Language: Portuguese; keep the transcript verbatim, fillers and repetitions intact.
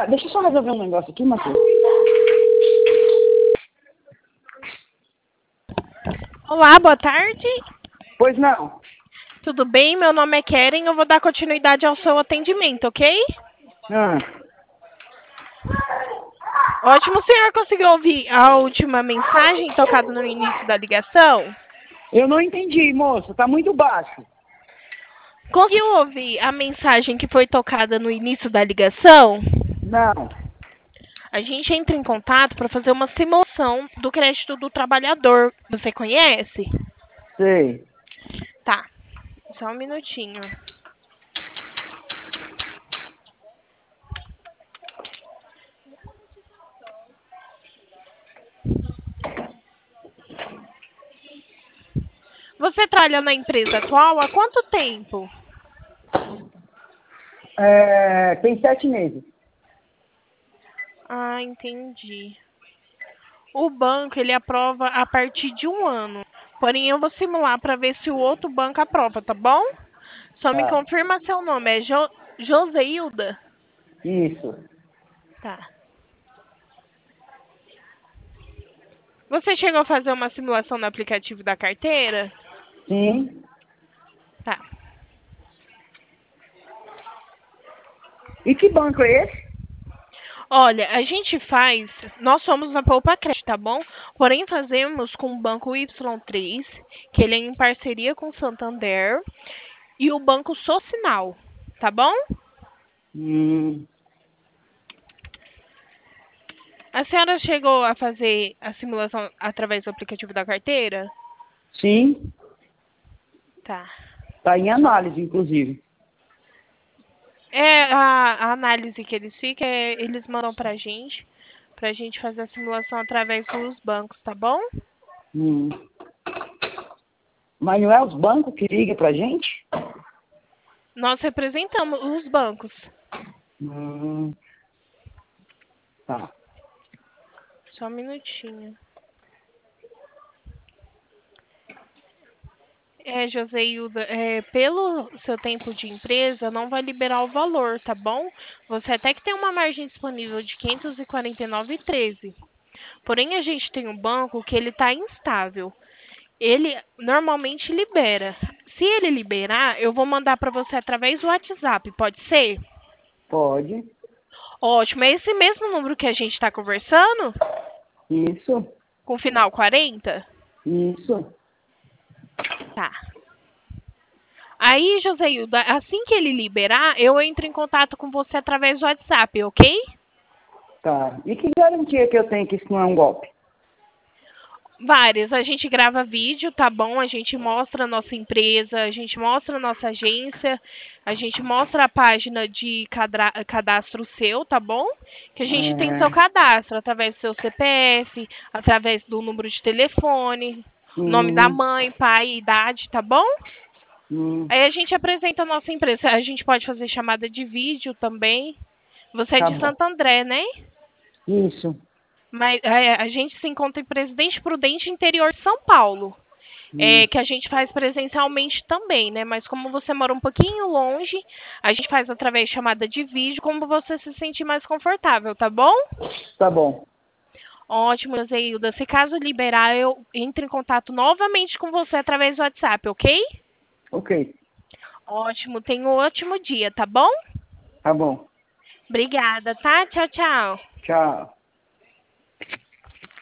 Tá, deixa eu só resolver um negócio aqui, Matheus. Olá, boa tarde. Pois não. Tudo bem? Meu nome é Keren. Eu vou dar continuidade ao seu atendimento, ok? Ah, Ótimo, o senhor conseguiu ouvir a última mensagem tocada no início da ligação? eu não entendi, moço. Tá muito baixo. Conseguiu ouvir a mensagem que foi tocada no início da ligação? Não. A gente entra em contato para fazer uma simulação do crédito do trabalhador. Você conhece? Sei. Tá, só um minutinho. Você trabalha na empresa atual há quanto tempo? É, tem sete meses. Ah, entendi. O banco, ele aprova a partir de um ano. Porém, eu vou simular para ver se o outro banco aprova, tá bom? Só me Tá. confirma seu nome. É jo Joseilda? Isso. Tá. Você chegou a fazer uma simulação no aplicativo da carteira? Sim. Tá. E que banco é esse? Olha, a gente faz... Nós somos na Poupa Crédito, tá bom? Porém, fazemos com o Banco Y três, que ele é em parceria com o Santander, e o Banco Socinal, tá bom? Hum, A senhora chegou a fazer a simulação através do aplicativo da carteira? sim. Tá. Tá em Só- análise, inclusive. É a, a análise que eles ficam, é, eles mandam pra gente, pra gente fazer a simulação através dos bancos, tá bom? Hum. Mas não é os bancos que ligam pra gente? Nós representamos os bancos. Hum. Tá. Só um minutinho. É, Joseilda, é, pelo seu tempo de empresa, não vai liberar o valor, tá bom? Você até que tem uma margem disponível de quinhentos e quarenta e nove vírgula treze. Porém, a gente tem um banco que ele está instável. Ele normalmente libera. Se ele liberar, eu vou mandar para você através do WhatsApp, pode ser? Pode. Ótimo. É esse mesmo número que a gente está conversando? Isso. Com final quarenta? Isso. Tá. Aí, Joseilda, assim que ele liberar, eu entro em contato com você através do WhatsApp, ok? Tá. E que garantia que eu tenho que isso não é um golpe? Várias. A gente grava vídeo, tá bom? A gente mostra a nossa empresa, a gente mostra a nossa agência, a gente mostra a página de cadra- cadastro seu, tá bom? Que a gente tem seu É. cadastro através do seu C P F, através do número de telefone, nome da Hum, mãe, pai, idade, tá bom? hum, Aí a gente apresenta a nossa empresa. A gente pode fazer chamada de vídeo também. Você é tá de bom. Santo André, né? Isso. Mas é, a gente se encontra em Presidente Prudente, interior de São Paulo. Hum, É, que a gente faz presencialmente também, né? Mas como você mora um pouquinho longe, a gente faz através de chamada de vídeo, como você se sentir mais confortável, tá bom? tá bom. Ótimo, Zeilda. Se caso liberar, eu entro em contato novamente com você através do WhatsApp, ok? Ok. Ótimo, tenha um ótimo dia, tá bom? Tá bom. Obrigada, tá? Tchau, tchau. Tchau.